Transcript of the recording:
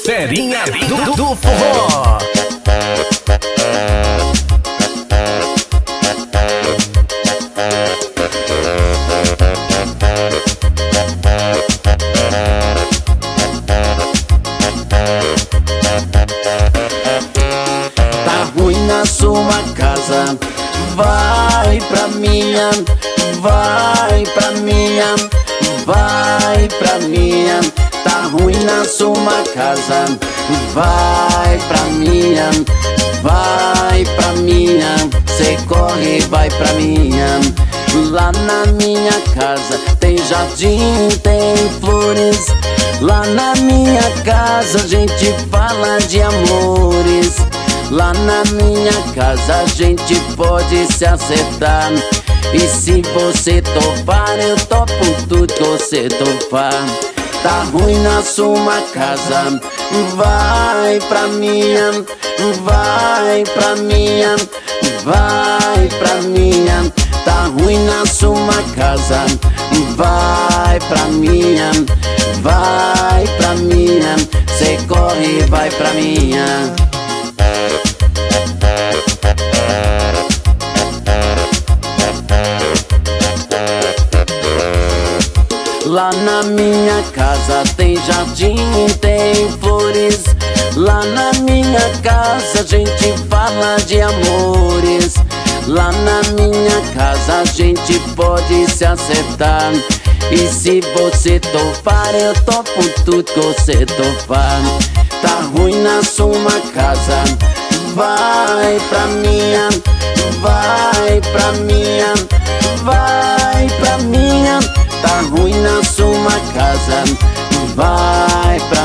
Ferinha do Forró. Tá ruim na sua casa, vai pra minha, vai pra minha, vai pra minha. Tá ruim na sua casa, vai pra minha, vai pra minha. Cê corre, vai pra minha. Lá na minha casa tem jardim, tem flores. Lá na minha casa a gente fala de amores. Lá na minha casa a gente pode se acertar. E se você topar, eu topo tudo que você topar. Tá ruim na sua casa, vai pra minha, vai pra minha, vai pra minha. Tá ruim na sua casa, vai pra minha, vai pra minha. Cê corre, vai pra minha. Lá na minha casa tem jardim, tem flores. Lá na minha casa a gente fala de amores. Lá na minha casa a gente pode se acertar. E se você topar, eu topo tudo que você topar. Tá ruim na sua casa, vai pra minha, vai pra minha, vai pra minha. Tá ruim na sua casa, vai pra